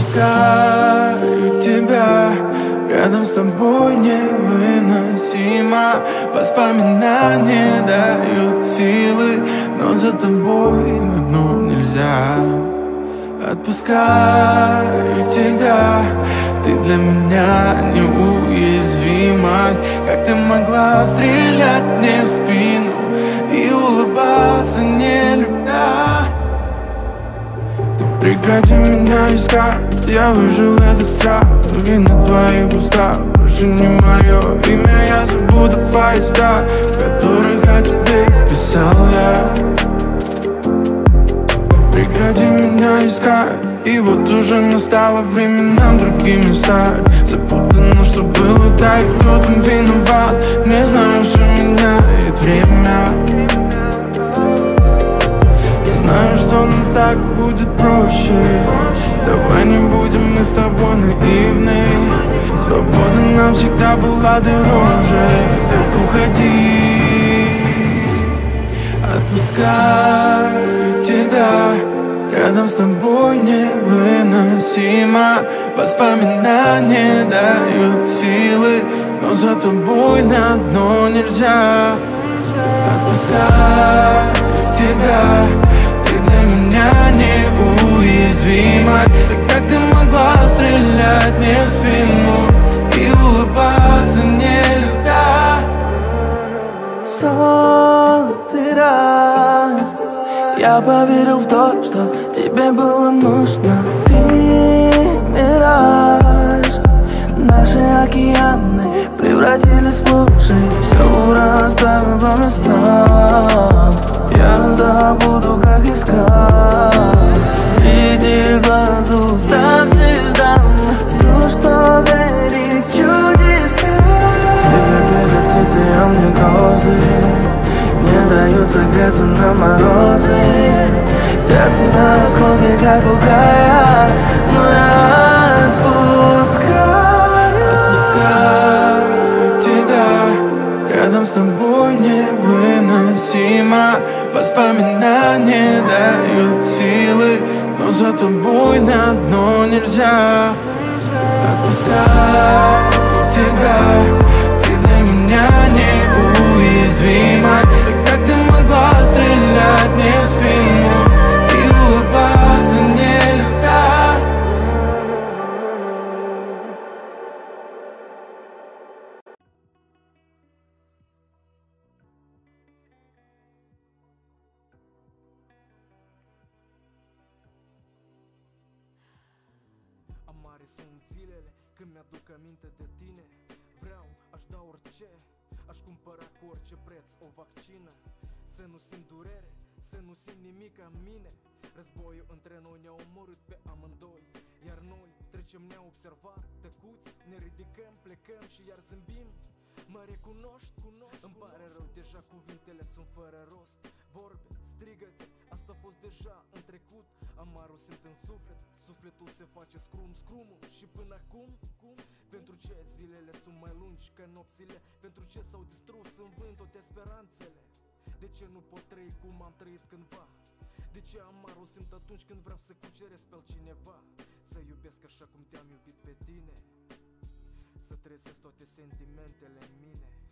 Отпускаю тебя, рядом с тобой невыносимо. Воспоминания дают силы, но за тобой на дно нельзя. Отпускаю тебя, ты для меня неуязвимость. Как ты могла стрелять мне в спину и улыбаться, не любя? Ты прекрати меня искать, я выжил этот страх. Руки на твоих устах, больше не мое имя. Я забуду поезда, в которых о тебе писал я. Прекрати меня искать, и вот уже настало время нам другими стать. Запутано, что было, да и кто там виноват. Не знаю, что меняет время. Знаю, что нам так будет проще. Давай не будем мы с тобой наивны. Свобода нам всегда была дороже. Так уходи. Отпускаю тебя, рядом с тобой невыносимо. Воспоминания дают силы, но за тобой на дно нельзя. Отпускаю тебя, ты для меня неуязвима. Так как ты могла стрелять мне в спину и улыбаться, не любя? Сотый раз я поверил в то, что тебе было нужно. Ты мираж, наши океаны превратились в лужи. Все расставим по местам. Я забуду, как искать среди глаз уставших дам в то, что верит в чудеса. Тебе бегают птицы, а мне грозы не дают согреться на морозы. Сердце на осколки, как бугая, но я Отпускаю тебя, рядом с тобой невыносимо. Воспоминания дают силы, но за тобой на дно нельзя. Отпускаю тебя, ты для меня неуязвима. Так как ты могла стрелять мне в спину и улыбаться, не любя? Amare sunt zilele când mi-aduc aminte de tine. Vreau, aș da orice, aș cumpăra cu orice preț o vaccină. Să nu simt durere, să nu simt nimic în mine. Războiul între noi ne-a omorât pe amândoi, iar noi trecem neobservat, tăcuți, ne ridicăm, plecăm și iar zâmbim. Mă recunoști? Îmi pare rău, deja cuvintele sunt fără rost. Vorbe, strigăte, asta a fost deja în trecut. Amarul simt în suflet, sufletul se face scrumul. Și până acum, pentru ce zilele sunt mai lungi ca nopțile? Pentru ce s-au distrus în vânt toate speranțele? De ce nu pot trăi cum am trăit cândva? De ce amarul simt atunci când vreau să cuceresc pe altcineva? Să iubesc așa cum te-am iubit pe tine, să trezesc toate sentimentele în mine.